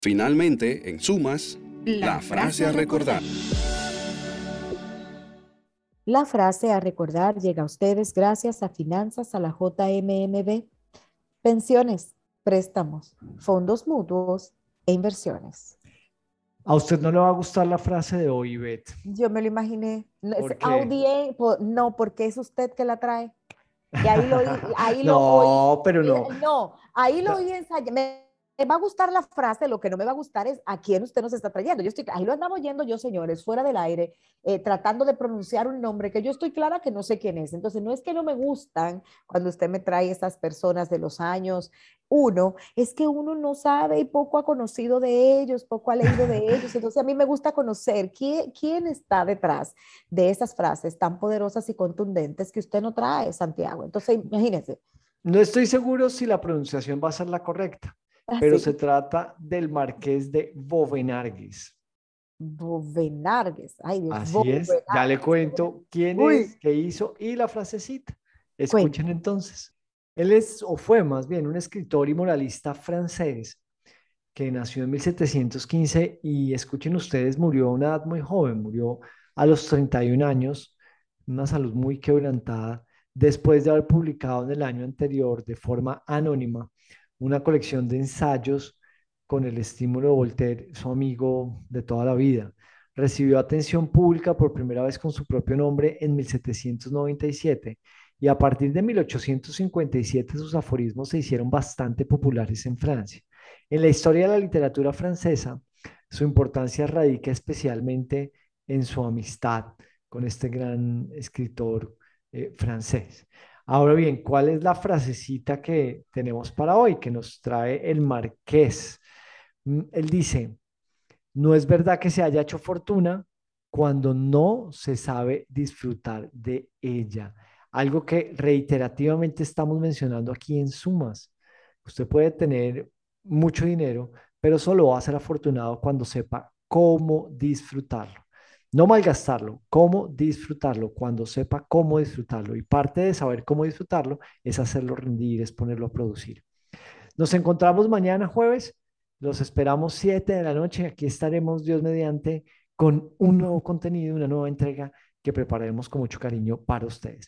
Finalmente, en sumas, La la frase frase a a recordar. recordar. La frase a recordar llega a ustedes gracias a Finanzas a la JMMB, pensiones, préstamos, fondos mutuos e inversiones. A usted no le va a gustar la frase de hoy, Beth. Yo me lo imaginé. No, es ¿Por qué? no, porque es usted que la trae. Y ahí lo oí, No, pero no. no, ahí lo La- oí ensayar. Me va a gustar la frase, lo que no me va a gustar es a quién usted nos está trayendo. Ahí lo andaba oyendo yo, señores, fuera del aire, tratando de pronunciar un nombre que yo estoy clara que no sé quién es. Entonces, no es que no me gustan cuando usted me trae esas personas de los años uno, es que uno no sabe y poco ha conocido de ellos, poco ha leído de ellos. Entonces, a mí me gusta conocer quién está detrás de esas frases tan poderosas y contundentes que usted no trae, Santiago. Entonces, imagínense, No estoy seguro si la pronunciación va a ser la correcta, pero se así, trata del Marqués de Bovenargues. Bovenargues, ay Dios, Así es, ya le Bovenargues. cuento quién Uy, es, qué hizo y la frasecita. Escuchen cuente. entonces. Él es, o fue más bien, un escritor y moralista francés que nació en 1715 y escuchen ustedes, murió a una edad muy joven, murió a los 31 años, una salud muy quebrantada, después de haber publicado en el año anterior de forma anónima una colección de ensayos con el estímulo de Voltaire, su amigo de toda la vida. Recibió atención pública por primera vez con su propio nombre en 1797 y a partir de 1857 sus aforismos se hicieron bastante populares en Francia. En la historia de la literatura francesa, su importancia radica especialmente en su amistad con este gran escritor francés. Ahora bien, ¿cuál es la frasecita que tenemos para hoy que nos trae el Marqués? Él dice, no es verdad que se haya hecho fortuna cuando no se sabe disfrutar de ella. Algo que reiterativamente estamos mencionando aquí en sumas. Usted puede tener mucho dinero, pero solo va a ser afortunado cuando sepa cómo disfrutarlo. No malgastarlo, cómo disfrutarlo, cuando sepa cómo disfrutarlo. Y parte de saber cómo disfrutarlo es hacerlo rendir, es ponerlo a producir. Nos encontramos mañana jueves. Los esperamos 7 de la noche. Aquí estaremos, Dios mediante, con un nuevo contenido, una nueva entrega que prepararemos con mucho cariño para ustedes.